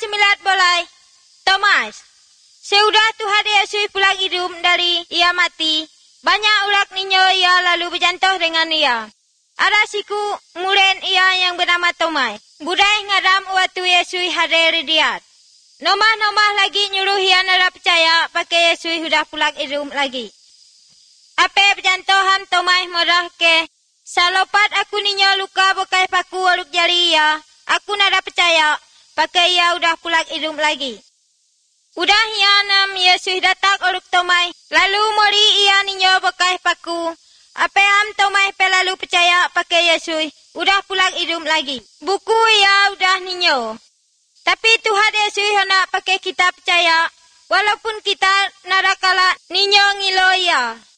milat bolai. Thomas, seudah Tuhan Yesus pulang hidup dari ia mati, banyak urak ninyo ia lalu berjantoh dengan ia. Ada siku murid ia yang bernama Thomas. Budai ngadam waktu Yesus hadir diat. Nomah-nomah lagi nyuruh ia nara percaya pakai Yesus sudah pulang hidup lagi. Apa berjantohan Thomas merah ke, salopat aku ninyo luka bekai paku waluk jari ia, aku nara percaya pakai ia udah pulang hidup lagi. Udah ia nam Yesus datang oluk Thomas, lalu mori ia ninyo bekai paku. Apa am Thomas pelalu percaya pakai Yesus udah pulang hidup lagi. Buku ia udah ninyo. Tapi Tuhan Yesus nak pakai kita percaya, walaupun kita narakala ninyo ngilo ia.